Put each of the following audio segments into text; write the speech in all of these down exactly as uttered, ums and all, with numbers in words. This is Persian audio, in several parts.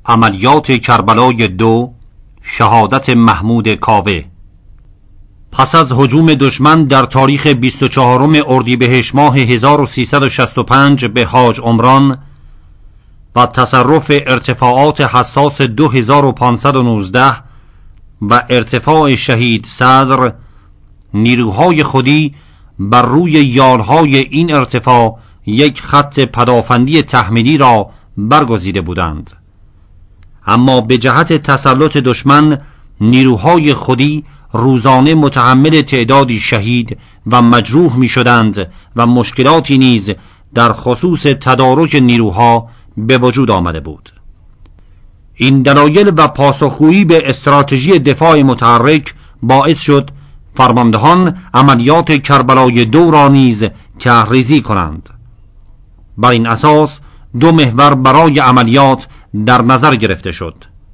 عملیات کربلای دو، شهادت محمود کاوه. پس از هجوم دشمن در تاریخ بیست و چهارم اردیبهشت ماه هزار و سیصد و شصت و پنج به حاج عمران و تصرف ارتفاعات حساس دو هزار و پانصد و نوزده و ارتفاع شهید صدر، نیروهای خودی بر روی یالهای این ارتفاع یک خط پدافندی تحمیلی را برگزیده بودند. اما به جهت تسلط دشمن، نیروهای خودی روزانه متحمل تعدادی شهید و مجروح می شدند و مشکلاتی نیز در خصوص تدارک نیروها به وجود آمده بود. این دلایل و پاسخگویی به استراتژی دفاع متحرک باعث شد فرماندهان عملیات کربلای دو را نیز طرح‌ریزی کنند. بر این اساس دو محور برای عملیات در نظر گرفته شد.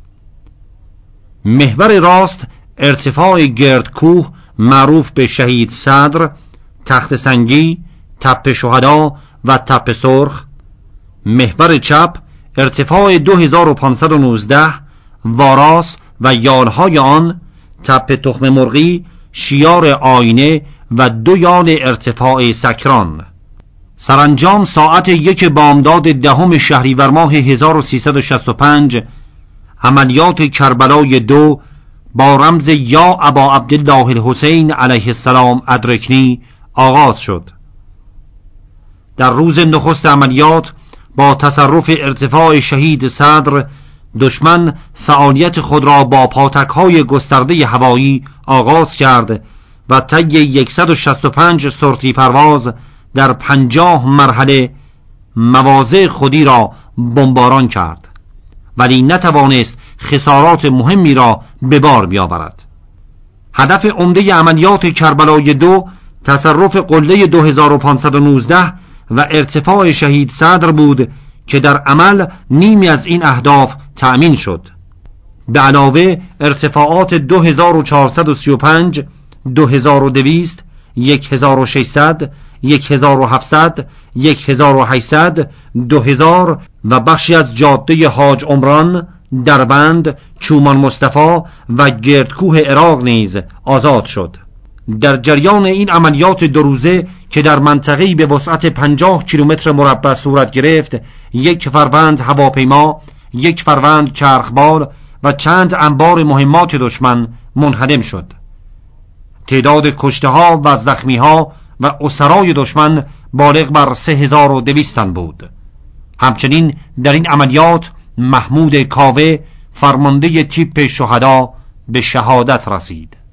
محور راست ارتفاع گردکوه معروف به شهید صدر، تخت سنگی، تپه شهدا و تپه سرخ. محور چپ ارتفاع دو هزار و پانصد و نوزده، واراس و یالهای آن، تپه تخم مرغی، شیار آینه و دو یال ارتفاع سکران. سرانجام ساعت یک بامداد دهم شهریور ماه هزار و سیصد و شصت و پنج عملیات کربلای دو با رمز یا ابا عبدالله الحسین علیه السلام ادرکنی آغاز شد. در روز نخست عملیات با تصرف ارتفاع شهید صدر، دشمن فعالیت خود را با پاتک‌های گسترده هوایی آغاز کرد و طی صد و شصت و پنج سورتی پرواز در پنجاه مرحله مواضع خودی را بمباران کرد، ولی نتوانست خسارات مهمی را به بار بیاورد. هدف عمده عملیات کربلای دو تصرف قله دو هزار و پانصد و نوزده و ارتفاع شهید صدر بود که در عمل نیمی از این اهداف تأمین شد. به علاوه ارتفاعات دو هزار و چهارصد و سی و پنج، دو هزار و دویست، یک هزار و ششصد، یک هزار و هفتصد، یک هزار و هشتصد، دو هزار و بخشی از جاده حاج عمران، دربند، چومان مصطفی و گردکوه عراق نیز آزاد شد. در جریان این عملیات دو روزه که در منطقه‌ای به وسعت پنجاه کیلومتر مربع صورت گرفت، یک فروند هواپیما، یک فروند چرخبال و چند انبار مهمات دشمن منهدم شد. تعداد کشته‌ها و زخمی‌ها و اسرای دشمن بالغ بر سه هزار و دویست تن بود. همچنین در این عملیات محمود کاوه، فرمانده تیپ شهدا، به شهادت رسید.